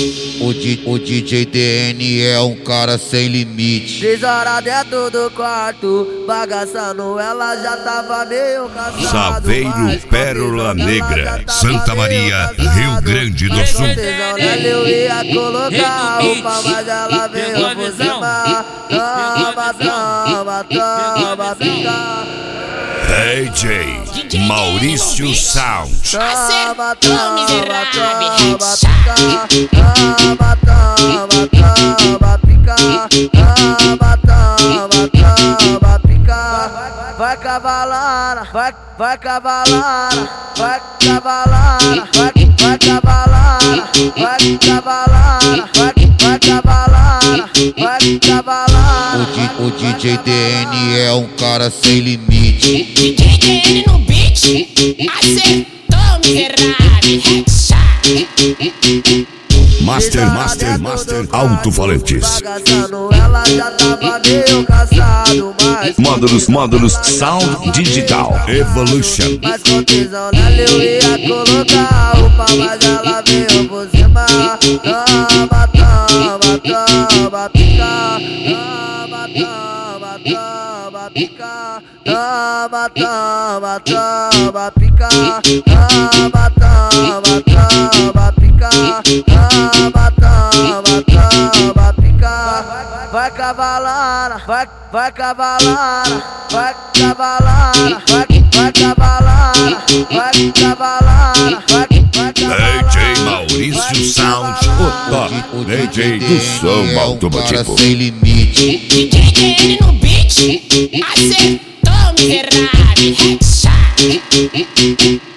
O DJ DN é um cara sem limite. 3 horas dentro do quarto, bagaçando, ela já tava meio cansada. Saveiro Pérola Negra, Santa Maria, Rio Grande do Sul. Eu ia colocar a roupa, mas ela veio por cima. Toma, toma, toma, fica. DJ Maurício Sound. Toma, toma, miserável. toma, fica. Toma, toma, toma, fica. Toma, toma, toma, fica. Vai cavalana, vai cavalana, vai cavalana, vai cavalana, vai cavalana, vai cavalana, vai cavalana. O DJ DN é um cara sem limite. DJ DN no beat, acertou, miserável. Headshot. Master Alto-Falantes. Bagaçando, ela já tava meio cansado, mas Módulos Sound Digital Evolution. mas com tesão nela eu ia colocar a roupa, mas ela veio por cima. Toma, toma, toma, pica. Toma, toma, toma, pica. Toma, toma, toma, pica. Toma, toma, toma, pica. Toma, toma, toma, pica. Vai cavalana, vai cavalana, vai cavalana, vai cavalana, vai cavalana, vai cavalana. DJ Maurício Sound, o DJ do som é um cara automotivo. sem limite. DJ DN no beat, acertou, miserável. Headshot.